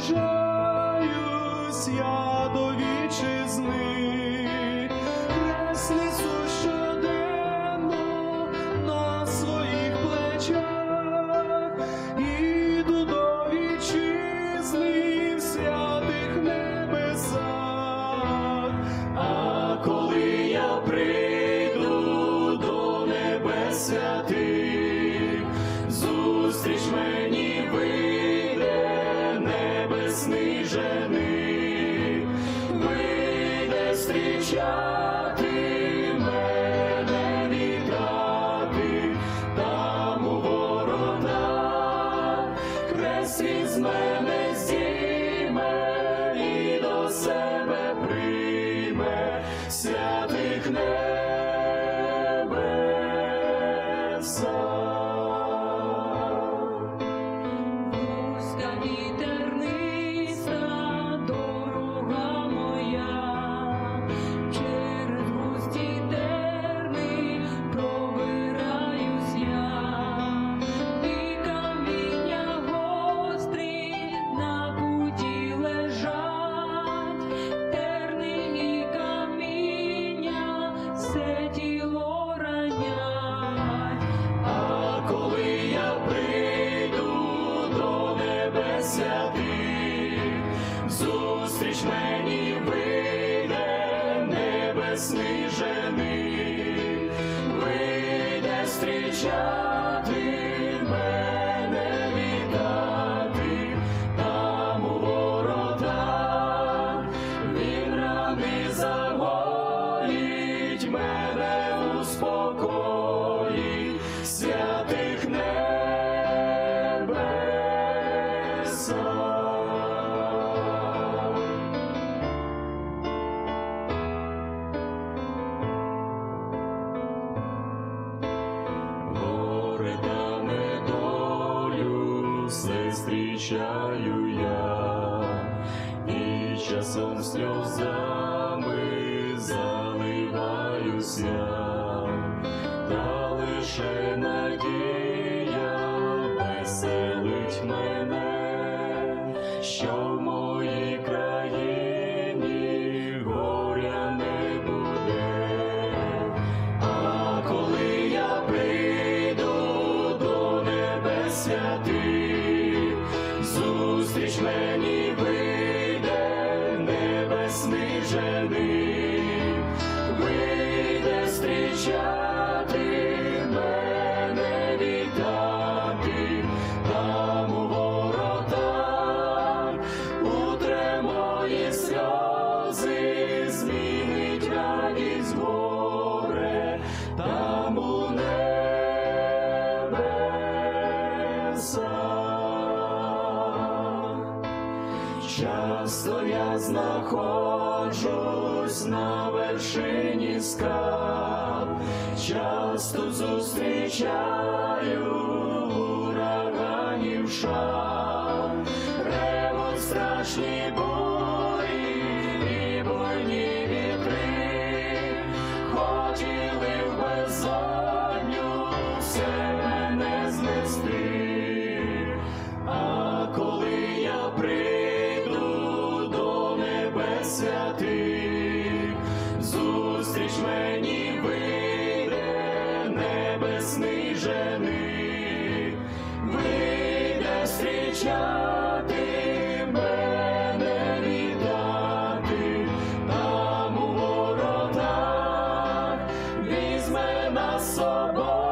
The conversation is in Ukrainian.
наближаюсь я до вітчизни, хрест несу щоденно на своїх плечах, іду до вітчизни в святих небесах. А коли я прийду до небес святих, зустріч мені вийде небесний жених, вийде зустрічати мене, вітати там у воротах, хрест із мене зійме і до себе прийме святих небесах. Вузька і терниста дорога моя, через густі терни пробираюсь я, і каміння гострі на путі лежать, терни і каміння все тіло ранять. А коли я прийду до небес святих, зустріч мені вийде небесний жених, вийде зустрічати мене, вітати там у воротах, він рани загоїть, мене успокоїть святих небесах. Горе та недолю все зустрічаю я, і часом сльозами заливаюсь я, та лише надія веселить мене, що в моїй країні горя не буде. А коли я прийду до небес святих, зустріч мені вийде небесний жених, вийде зустрічати мене, вітати там у воротах, утре мої сльози, змінить радість горе там у небесах. Часто я знаходжусь на вершині скал, часто зустрічаю ураганів шал, ревуть страшні бурі і буйні вітри, хотіли в безодню все мене знести. А коли я прийду до небес святих, зустріч мені вийде небесний жених, вийде зустрічати мене, вітати там у воротах, візьме нас з собою